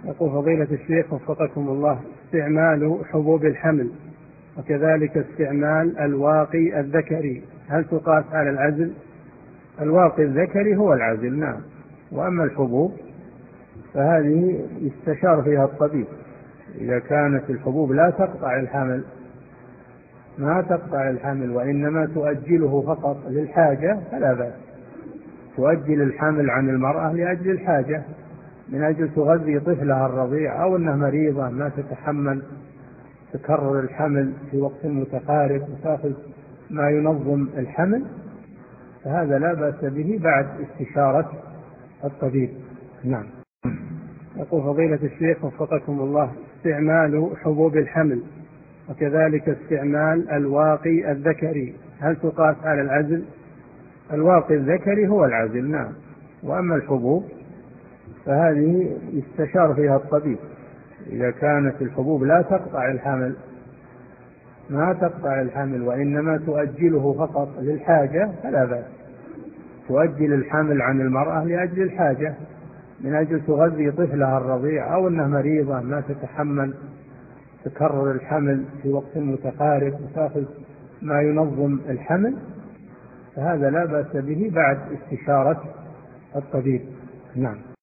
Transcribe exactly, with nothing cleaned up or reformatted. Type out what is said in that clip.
يقول فضيلة الشيخ وفقكم الله: استعمال حبوب الحمل وكذلك استعمال الواقي الذكري هل تقاس على العزل؟ الواقي الذكري هو العزل، نعم. وأما الحبوب فهذه يستشار فيها الطبيب. إذا كانت الحبوب لا تقطع الحمل ما تقطع الحمل وإنما تؤجله فقط للحاجة فلا بأس. تؤجل الحمل عن المرأة لأجل الحاجة، من أجل تغذي طفلها الرضيع، أو أنها مريضة ما تتحمل تكرر الحمل في وقت متقارب وتأخذ ما ينظم الحمل، فهذا لا بأس به بعد استشارة الطبيب. نعم. يقول فضيلة الشيخ وفقكم الله: استعمال حبوب الحمل وكذلك استعمال الواقي الذكري هل تقاس على العزل؟ الواقي الذكري هو العزل، نعم. وأما الحبوب فهذه يستشار فيها الطبيب. إذا كانت الحبوب لا تقطع الحمل ما تقطع الحمل وإنما تؤجله فقط للحاجة فلا بأس. تؤجل الحمل عن المرأة لأجل الحاجة، من أجل تغذي طفلها الرضيع، أو أنها مريضة ما تتحمل تكرر الحمل في وقت متقارب وتأخذ ما ينظم الحمل، فهذا لا بأس به بعد استشارة الطبيب. نعم.